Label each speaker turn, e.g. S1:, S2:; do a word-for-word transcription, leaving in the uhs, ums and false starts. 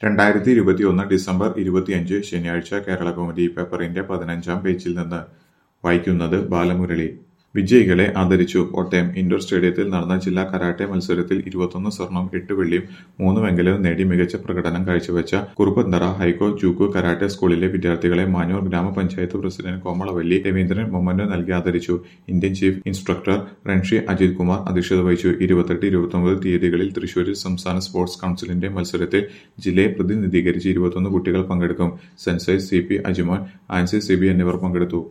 S1: രണ്ടായിരത്തി ഇരുപത്തിയൊന്ന് ഡിസംബർ ഇരുപത്തിയഞ്ച് ശനിയാഴ്ച കേരളകൗമുദി പേപ്പറിന്റെ പതിനഞ്ചാം പേജിൽ നിന്ന് വായിക്കുന്നത് ബാലമുരളി. വിജയികളെ ആദരിച്ചു. കോട്ടയം ഇൻഡോർ സ്റ്റേഡിയത്തിൽ നടന്ന ജില്ലാ കരാട്ടെ മത്സരത്തിൽ ഇരുപത്തൊന്ന് സ്വർണം, എട്ട് വെള്ളിയും മൂന്ന് വെങ്കലവും നേടി മികച്ച പ്രകടനം കാഴ്ചവെച്ച കുറുപ്പന്തറ ഹൈക്കോ ജൂക്കോ കരാട്ടെ സ്കൂളിലെ വിദ്യാർത്ഥികളെ മാഞ്ഞൂർ ഗ്രാമപഞ്ചായത്ത് പ്രസിഡന്റ് കോമളവല്ലി രവീന്ദ്രൻ മൊമന്റോ നൽകി ആദരിച്ചു. ഇന്ത്യൻ ചീഫ് ഇൻസ്ട്രക്ടർ റൺഷി അജിത് കുമാർ അധ്യക്ഷത വഹിച്ചു. ഇരുപത്തെട്ട് ഇരുപത്തൊമ്പത് തീയതികളിൽ തൃശൂരിൽ സംസ്ഥാന സ്പോർട്സ് കൗൺസിലിന്റെ മത്സരത്തിൽ ജില്ലയെ പ്രതിനിധീകരിച്ച് ഇരുപത്തൊന്ന് കുട്ടികൾ പങ്കെടുക്കും. സെൻസൈർ സി പി അജിമോൻ, ആൻസി സിബി എന്നിവർ പങ്കെടുത്തു.